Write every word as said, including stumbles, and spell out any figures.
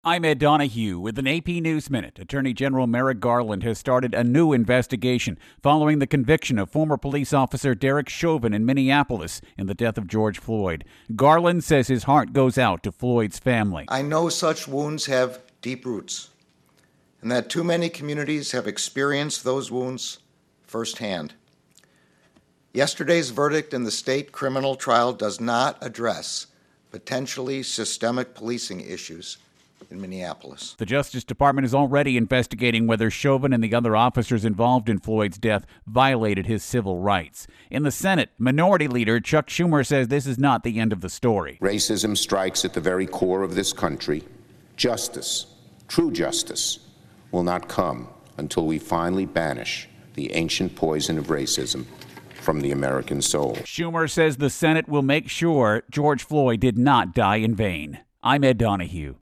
I'm Ed Donahue with an A P News Minute. Attorney General Merrick Garland has started a new investigation following the conviction of former police officer Derek Chauvin in Minneapolis in the death of George Floyd. Garland says his heart goes out to Floyd's family. I know such wounds have deep roots, and that too many communities have experienced those wounds firsthand. Yesterday's verdict in the state criminal trial does not address potentially systemic policing issues in Minneapolis. The Justice Department is already investigating whether Chauvin and the other officers involved in Floyd's death violated his civil rights. In the Senate, Minority Leader Chuck Schumer says this is not the end of the story. Racism strikes at the very core of this country. Justice, true justice, will not come until we finally banish the ancient poison of racism from the American soul. Schumer says the Senate will make sure George Floyd did not die in vain. I'm Ed Donahue.